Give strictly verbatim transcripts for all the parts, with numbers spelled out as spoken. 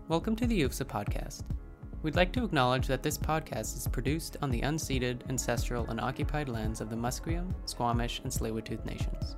Welcome to the U F S A podcast. We'd like to acknowledge that this podcast is produced on the unceded, ancestral, and occupied lands of the Musqueam, Squamish, and Tsleil-Waututh nations.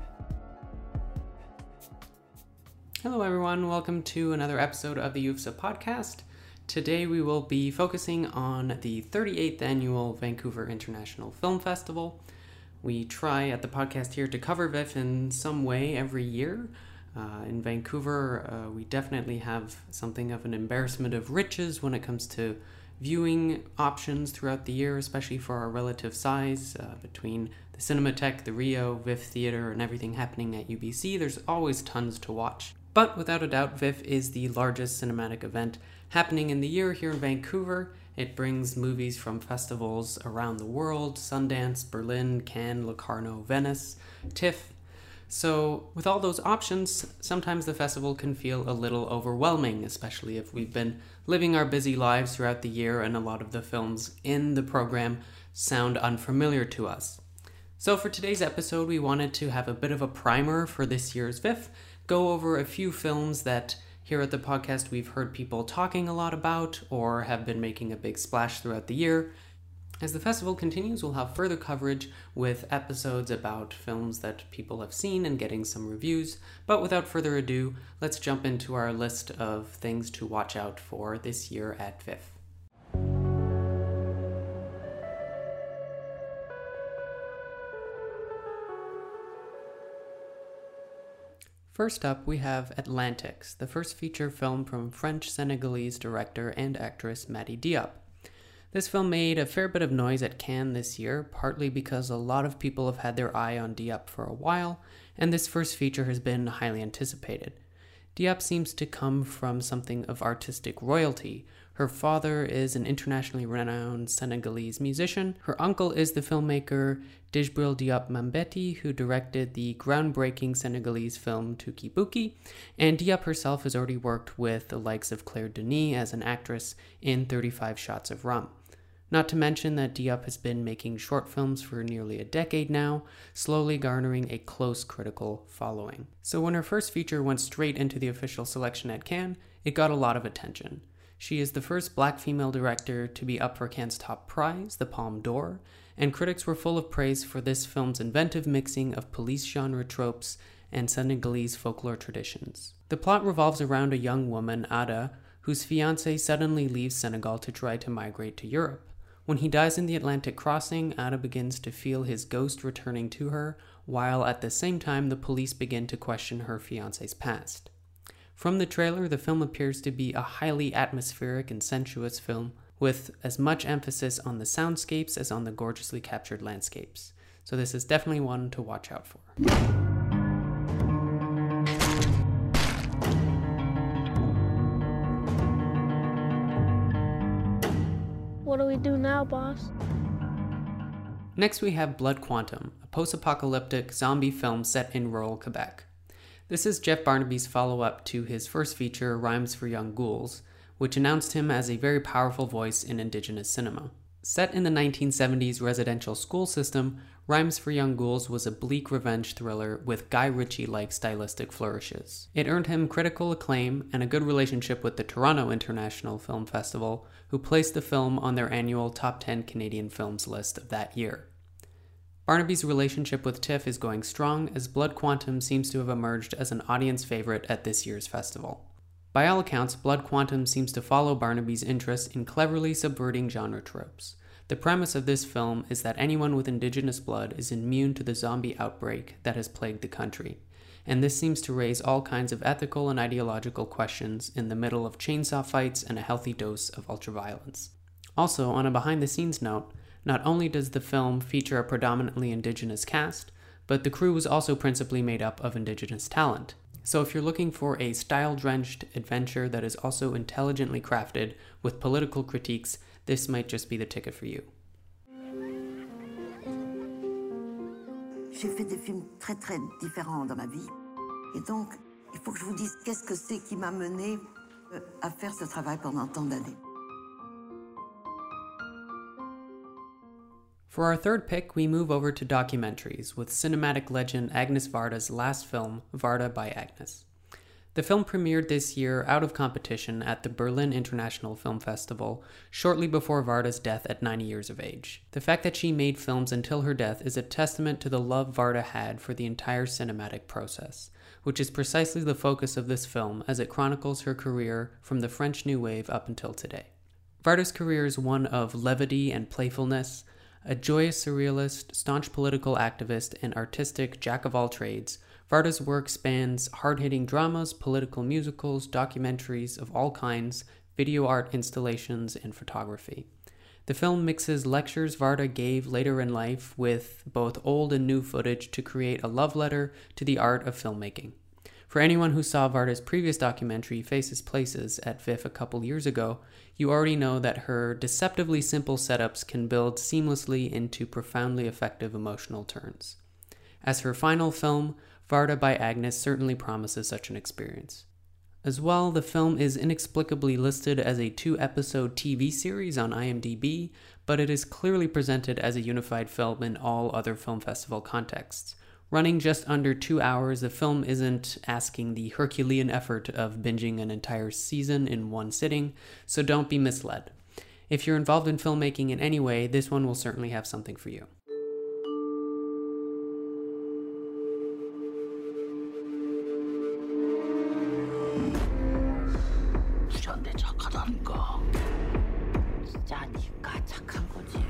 Hello everyone, welcome to another episode of the U F S A podcast. Today we will be focusing on the thirty-eighth Annual Vancouver International Film Festival. We try at the podcast here to cover V I F in some way every year. Uh, in Vancouver, uh, we definitely have something of an embarrassment of riches when it comes to viewing options throughout the year, especially for our relative size. Uh, between the Cinematheque, the Rio, V I F Theatre, and everything happening at U B C, there's always tons to watch. But without a doubt, V I F is the largest cinematic event happening in the year here in Vancouver. It brings movies from festivals around the world: Sundance, Berlin, Cannes, Locarno, Venice, TIFF. So with all those options, sometimes the festival can feel a little overwhelming, especially if we've been living our busy lives throughout the year and a lot of the films in the program sound unfamiliar to us. So for today's episode, we wanted to have a bit of a primer for this year's V I F, go over a few films that here at the podcast we've heard people talking a lot about or have been making a big splash throughout the year. As the festival continues, we'll have further coverage with episodes about films that people have seen and getting some reviews. But without further ado, let's jump into our list of things to watch out for this year at V I F. First up, we have Atlantics, the first feature film from French-Senegalese director and actress Mati Diop. This film made a fair bit of noise at Cannes this year, partly because a lot of people have had their eye on Diop for a while, and this first feature has been highly anticipated. Diop seems to come from something of artistic royalty. Her father is an internationally renowned Senegalese musician. Her uncle is the filmmaker Djibril Diop Mambéty, who directed the groundbreaking Senegalese film Touki Bouki, and Diop herself has already worked with the likes of Claire Denis as an actress in thirty-five Shots of Rum. Not to mention that Diop has been making short films for nearly a decade now, slowly garnering a close critical following. So when her first feature went straight into the official selection at Cannes, it got a lot of attention. She is the first black female director to be up for Cannes' top prize, the Palme d'Or, and critics were full of praise for this film's inventive mixing of police genre tropes and Senegalese folklore traditions. The plot revolves around a young woman, Ada, whose fiancé suddenly leaves Senegal to try to migrate to Europe. When he dies in the Atlantic crossing, Ada begins to feel his ghost returning to her, while at the same time the police begin to question her fiancé's past. From the trailer, the film appears to be a highly atmospheric and sensuous film, with as much emphasis on the soundscapes as on the gorgeously captured landscapes. So this is definitely one to watch out for. What do we do now, boss? Next we have Blood Quantum, a post-apocalyptic zombie film set in rural Quebec. This is Jeff Barnaby's follow-up to his first feature, Rhymes for Young Ghouls, which announced him as a very powerful voice in Indigenous cinema. Set in the nineteen seventies residential school system, Rhymes for Young Ghouls was a bleak revenge thriller with Guy Ritchie-like stylistic flourishes. It earned him critical acclaim and a good relationship with the Toronto International Film Festival, who placed the film on their annual Top ten Canadian Films list of that year. Barnaby's relationship with TIFF is going strong, as Blood Quantum seems to have emerged as an audience favorite at this year's festival. By all accounts, Blood Quantum seems to follow Barnaby's interest in cleverly subverting genre tropes. The premise of this film is that anyone with Indigenous blood is immune to the zombie outbreak that has plagued the country, and this seems to raise all kinds of ethical and ideological questions in the middle of chainsaw fights and a healthy dose of ultraviolence. Also, on a behind-the-scenes note, not only does the film feature a predominantly Indigenous cast, but the crew was also principally made up of Indigenous talent. So if you're looking for a style-drenched adventure that is also intelligently crafted with political critiques, this might just be the ticket for you. J'ai fait des films très très différents dans ma vie. Et donc, il faut que je vous dise qu'est-ce que c'est qui m'a mené à faire ce travail pendant tant d'années. For our third pick, we move over to documentaries with cinematic legend Agnes Varda's last film, Varda by Agnes. The film premiered this year out of competition at the Berlin International Film Festival, shortly before Varda's death at ninety years of age. The fact that she made films until her death is a testament to the love Varda had for the entire cinematic process, which is precisely the focus of this film as it chronicles her career from the French New Wave up until today. Varda's career is one of levity and playfulness. A joyous surrealist, staunch political activist, and artistic jack-of-all-trades, Varda's work spans hard-hitting dramas, political musicals, documentaries of all kinds, video art installations, and photography. The film mixes lectures Varda gave later in life with both old and new footage to create a love letter to the art of filmmaking. For anyone who saw Varda's previous documentary, Faces Places, at V I F a couple years ago, you already know that her deceptively simple setups can build seamlessly into profoundly effective emotional turns. As her final film, Varda by Agnes certainly promises such an experience. As well, the film is inexplicably listed as a two-episode T V series on I M D B, but it is clearly presented as a unified film in all other film festival contexts. Running just under two hours, the film isn't asking the Herculean effort of binging an entire season in one sitting, so don't be misled. If you're involved in filmmaking in any way, this one will certainly have something for you. 부자인데 착하다니까. 진짜 니가 착한 거지.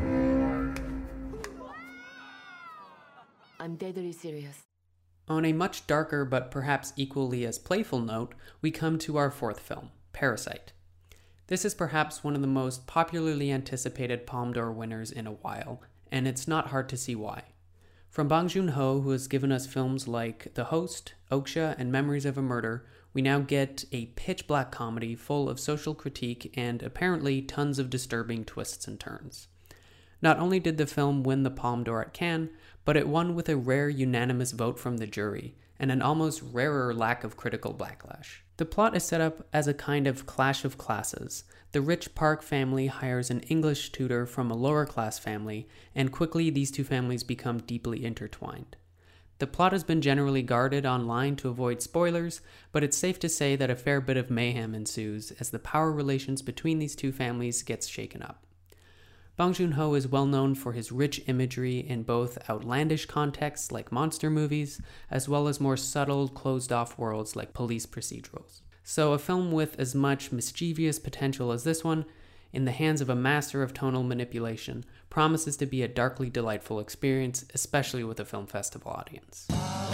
I'm deadly serious. On a much darker but perhaps equally as playful note, we come to our fourth film, Parasite. This is perhaps one of the most popularly anticipated Palme d'Or winners in a while, and it's not hard to see why. From Bong Joon-ho, who has given us films like The Host, Okja, and Memories of a Murder, we now get a pitch-black comedy full of social critique and apparently tons of disturbing twists and turns. Not only did the film win the Palme d'Or at Cannes, but it won with a rare unanimous vote from the jury, and an almost rarer lack of critical backlash. The plot is set up as a kind of clash of classes. The rich Park family hires an English tutor from a lower class family, and quickly these two families become deeply intertwined. The plot has been generally guarded online to avoid spoilers, but it's safe to say that a fair bit of mayhem ensues as the power relations between these two families gets shaken up. Bong Joon-ho is well known for his rich imagery in both outlandish contexts like monster movies, as well as more subtle, closed-off worlds like police procedurals. So a film with as much mischievous potential as this one, in the hands of a master of tonal manipulation, promises to be a darkly delightful experience, especially with a film festival audience.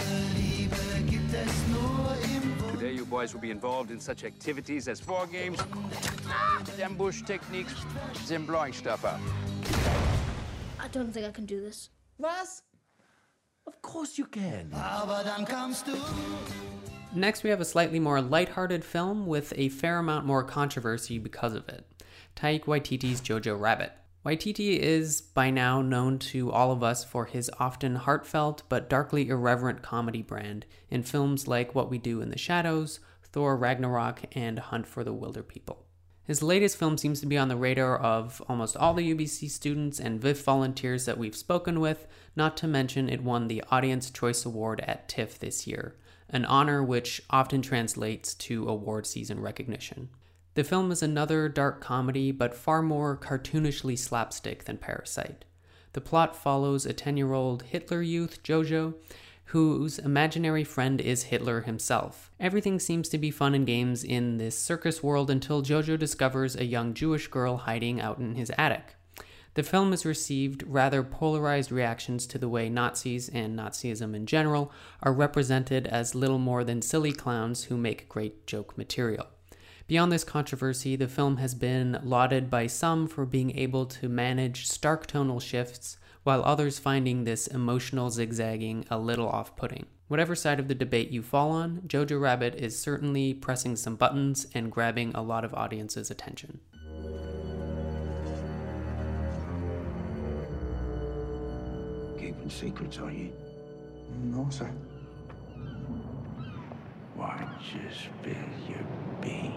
Today you boys will be involved in such activities as war games, ambush techniques, and blowing stuff up. I don't think I can do this. Was? Of course you can. Next, we have a slightly more lighthearted film with a fair amount more controversy because of it. Taika Waititi's Jojo Rabbit. Waititi is by now known to all of us for his often heartfelt but darkly irreverent comedy brand in films like What We Do in the Shadows, Thor Ragnarok, and Hunt for the Wilderpeople. His latest film seems to be on the radar of almost all the U B C students and V I F volunteers that we've spoken with, not to mention it won the Audience Choice Award at TIFF this year, an honor which often translates to award season recognition. The film is another dark comedy, but far more cartoonishly slapstick than Parasite. The plot follows a ten-year-old Hitler youth, Jojo, whose imaginary friend is Hitler himself. Everything seems to be fun and games in this circus world until Jojo discovers a young Jewish girl hiding out in his attic. The film has received rather polarized reactions to the way Nazis and Nazism in general are represented as little more than silly clowns who make great joke material. Beyond this controversy, the film has been lauded by some for being able to manage stark tonal shifts, while others finding this emotional zigzagging a little off-putting. Whatever side of the debate you fall on, Jojo Rabbit is certainly pressing some buttons and grabbing a lot of audience's attention. Keeping secrets, are you? No, sir. Why just spill your beans?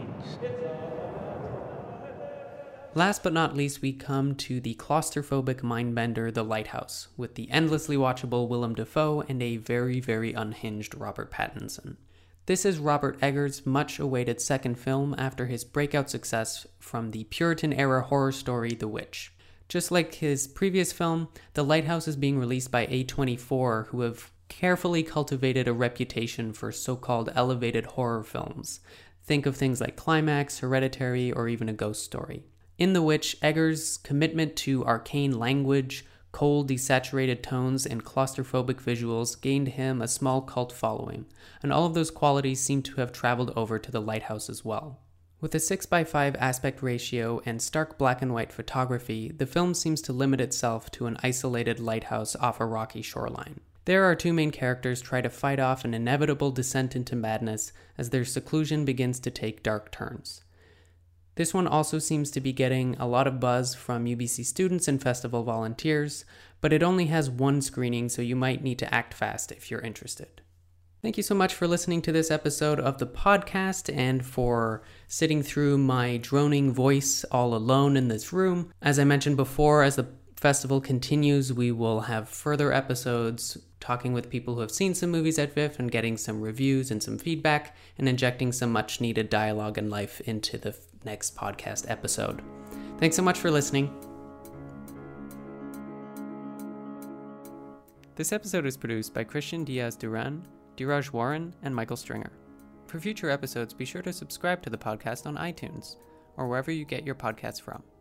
Last but not least, we come to the claustrophobic mindbender The Lighthouse, with the endlessly watchable Willem Dafoe and a very, very unhinged Robert Pattinson. This is Robert Eggers' much-awaited second film after his breakout success from the Puritan-era horror story The Witch. Just like his previous film, The Lighthouse is being released by A twenty-four, who have carefully cultivated a reputation for so-called elevated horror films. Think of things like Climax, Hereditary, or even A Ghost Story. In The Witch, Eggers' commitment to arcane language, cold, desaturated tones, and claustrophobic visuals gained him a small cult following, and all of those qualities seem to have traveled over to The Lighthouse as well. With a six by five aspect ratio and stark black and white photography, the film seems to limit itself to an isolated lighthouse off a rocky shoreline. There, our two main characters try to fight off an inevitable descent into madness as their seclusion begins to take dark turns. This one also seems to be getting a lot of buzz from U B C students and festival volunteers, but it only has one screening, so you might need to act fast if you're interested. Thank you so much for listening to this episode of the podcast and for sitting through my droning voice all alone in this room. As I mentioned before, as the festival continues, we will have further episodes talking with people who have seen some movies at V I F and getting some reviews and some feedback and injecting some much needed dialogue and life into the next podcast episode. Thanks so much for listening. This episode is produced by Christian Diaz-Duran, Diraj Warren, and Michael Stringer. For future episodes, be sure to subscribe to the podcast on iTunes or wherever you get your podcasts from.